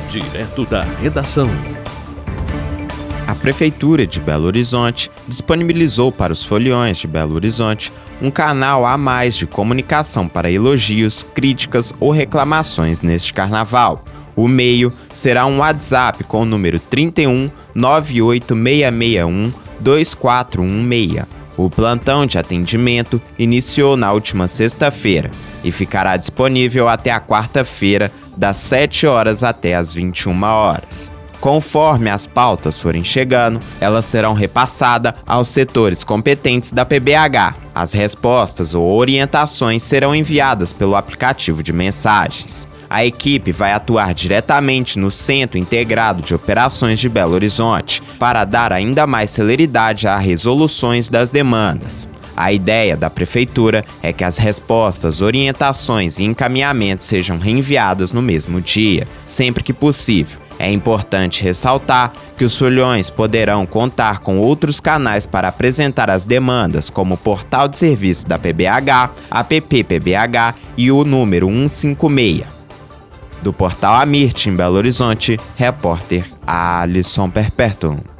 Direto da redação. A Prefeitura de Belo Horizonte disponibilizou para os foliões de Belo Horizonte um canal a mais de comunicação para elogios, críticas ou reclamações neste carnaval. O meio será um WhatsApp com o número 31 98661 2416. O plantão de atendimento iniciou na última sexta-feira e ficará disponível até a quarta-feira, das 7 horas até as 21 horas. Conforme as pautas forem chegando, elas serão repassadas aos setores competentes da PBH. As respostas ou orientações serão enviadas pelo aplicativo de mensagens. A equipe vai atuar diretamente no Centro Integrado de Operações de Belo Horizonte para dar ainda mais celeridade às resoluções das demandas. A ideia da Prefeitura é que as respostas, orientações e encaminhamentos sejam reenviadas no mesmo dia, sempre que possível. É importante ressaltar que os foliões poderão contar com outros canais para apresentar as demandas, como o portal de serviço da PBH, app PBH e o número 156. Do portal Amirte, em Belo Horizonte, repórter Alisson Perperto.